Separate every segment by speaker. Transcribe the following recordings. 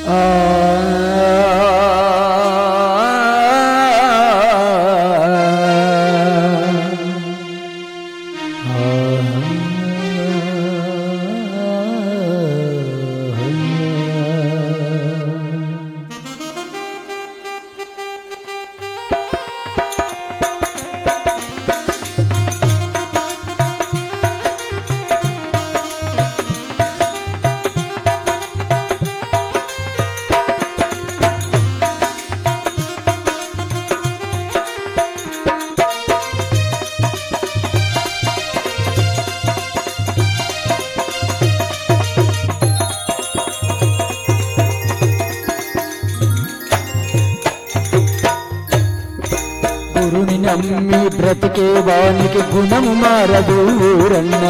Speaker 1: గురుని నమ్మి బ్రతికే వానికి గుణము మారదు ఊరన్నా,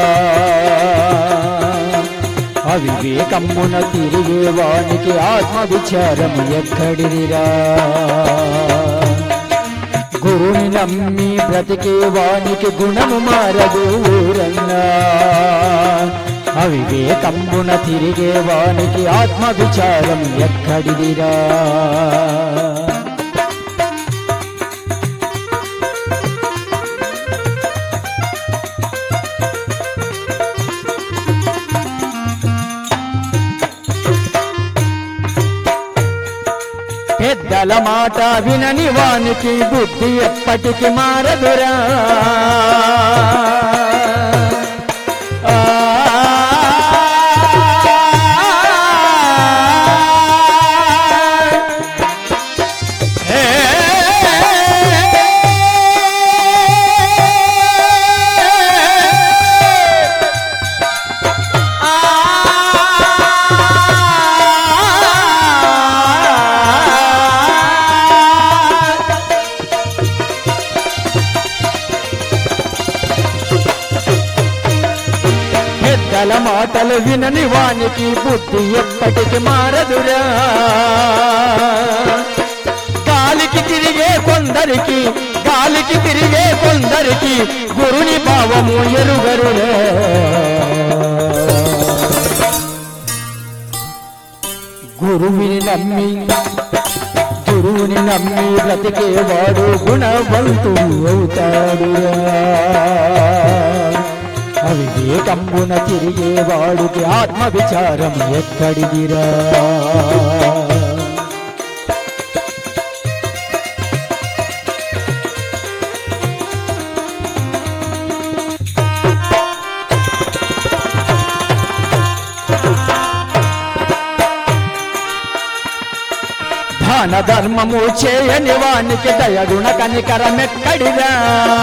Speaker 1: అవివేకమ్మున తిరిగే వానికి ఆత్మ విచారం ఎక్కడిదిరా. గురుని నమ్మి బ్రతికే వానికి గుణము మారదు ఊరన్నా, అవివేకమ్మున తిరిగే వానికి ఆత్మ విచారం ఎక్కడిదిరా. పెద్దల మాట వినని వానికి బుద్ధి ఎప్పటికి మారదురా. పెద్దల మాటలు వినని వానికి బుద్ధి ఎప్పటికి మారదురా. గాలికి తిరిగే కొందరికి గురుని భావము ఎరుగరురా. గురువుని నమ్మి బ్రతికేవాడు గుణవంతుడు అవుతాడురా. అవివేకమ్మున తిరిగేవాడికి ఆత్మ విచారం ఎక్కడిదిరా. దాన ధర్మము చేయని వానికి దయగుణ కనికరమెక్కడిరా.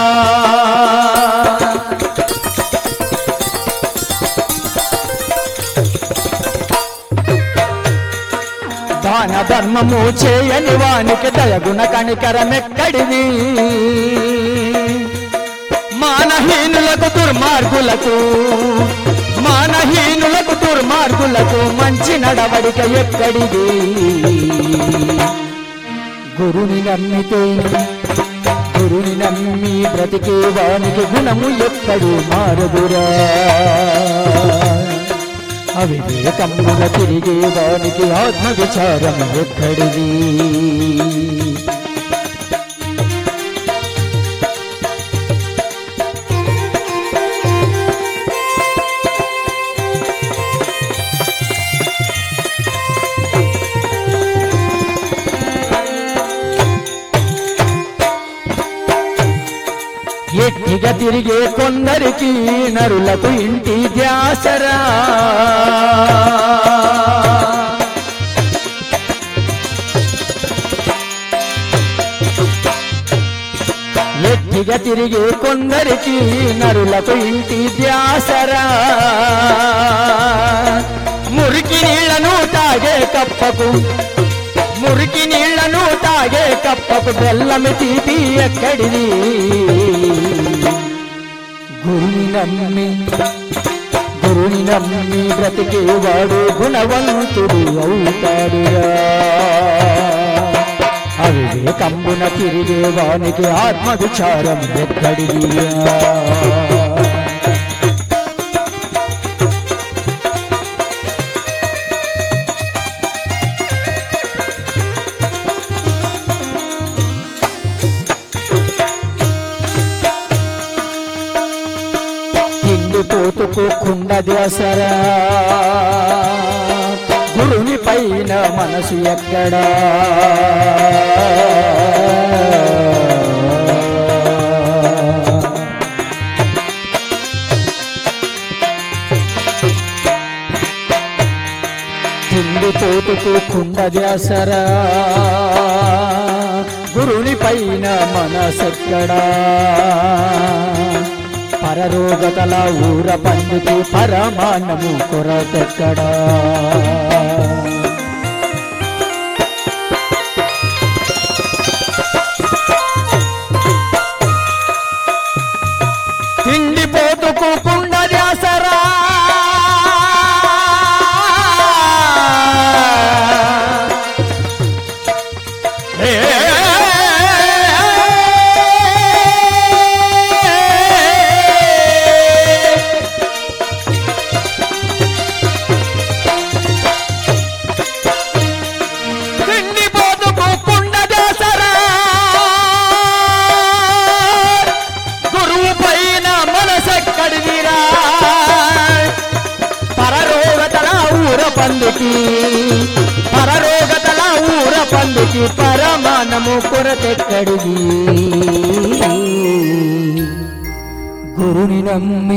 Speaker 1: దాన ధర్మము చేయని వానికి దయగుణ కనికరమెక్కడిది. మానహీనులకు దుర్మార్గులకు మంచి నడవడిక ఎక్కడిది. గురుని నమ్మి బ్రతికే వానికి గుణము ఎక్కడు మారదురా. అవివేకమ్మున తిరిగే వానికి ఆత్మ విచారం ఎక్కడిది. ఎట్టిగా తిరిగే కొందరికి నరులకు ఇంటి ధ్యాసరా. ఎట్టిగా తిరిగే కొందరికి నరులకు ఇంటి ధ్యాసరా. మురికి నీళ్లను తాగే కప్పకు బెల్లమి తీపి ఎక్కడిది. గురుని నమ్మి బ్రతికేవాడు గుణవంతుడు అవుతాడురా. అవివేకమ్మున తిరిగే వానికి ఆత్మ విచారం ఎక్కడిదిరా. తిండిపోతుకు కుండ ధ్యాసరా గురుని పైన మనసు ఎక్కడా తిండిపోతుకు కుండ ధ్యాసరా గురుని పైన మనసెక్కడా పరరోగతల ఊర పండుకి పరమాన్నము కొరతెక్కడా తిండిపోతుకు కుండ ధ్యాసరా పరరోగతల ఊర పండుకి పరమానము కొరతెక్కడిది గురుని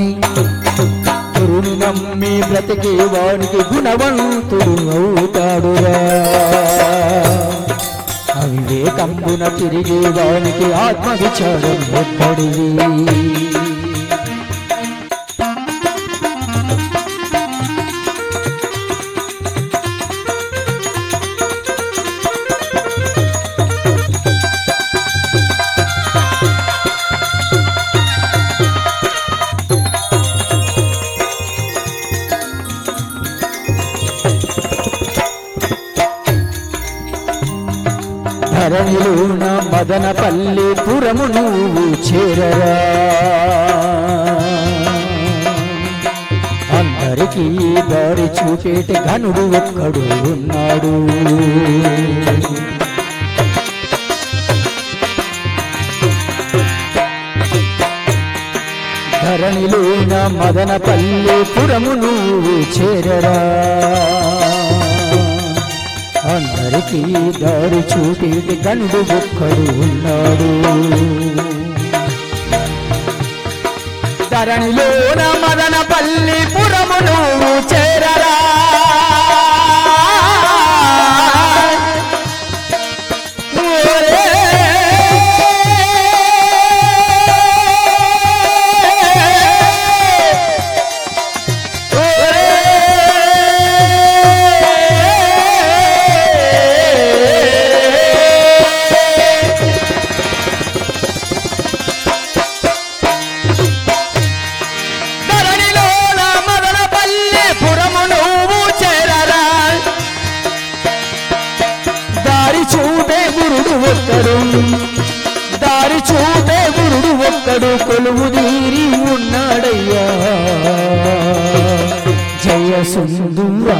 Speaker 1: నమ్మి బ్రతికి వానికి గుణవంతుడు అవుతాడురా అవివేకంబున తిరిగి వానికి ఆత్మవిచారం ఎక్కడిది ధరణిలోన మదనపల్లి పురము నువ్వు చేరరా అందరికీ దారి చూపేటి ఘనుడు ఒక్కడు ఉన్నాడు ధరణిలోన మదనపల్లి పురము నువ్వు చేరరా అందరికీ దారి చూపేటి గనుడు ఒక్కడు ఉన్నాడు ధరణిలోన మదనపల్లి పురము నువ్వు చేరరా దారి చూపే గురుడు ఒక్కడు కొలువు తీరి ఉన్నాడయ్యా జయ సుందూరా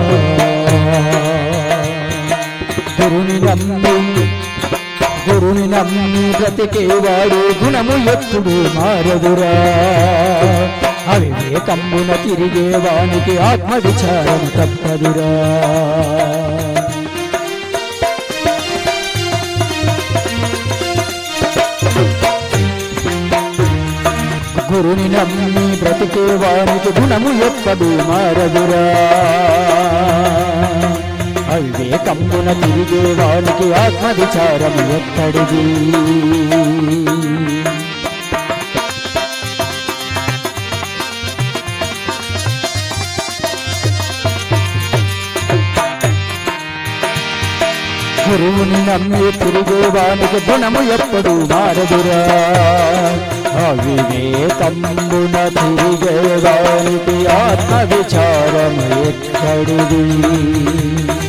Speaker 1: గురుని నమ్మి బ్రతికేవాడు గుణము ఎప్పుడు మారదురా అవివేకంబున తిరిగేవానికి ఆత్మవిచారం తప్పదురా గురుని నమ్మి బ్రతికేవానికి గుణము ఎప్పుడు మారదురా అవివేకంబున తిరిగేవానికి ఆత్మవిచారము ఎక్కడిది గురువుని నమ్మి తిరిగేవానికి గుణము ఎప్పుడు మారదురా అవివేకంబున తిరిగేవానికి ఆత్మవిచారము ఎక్కడిది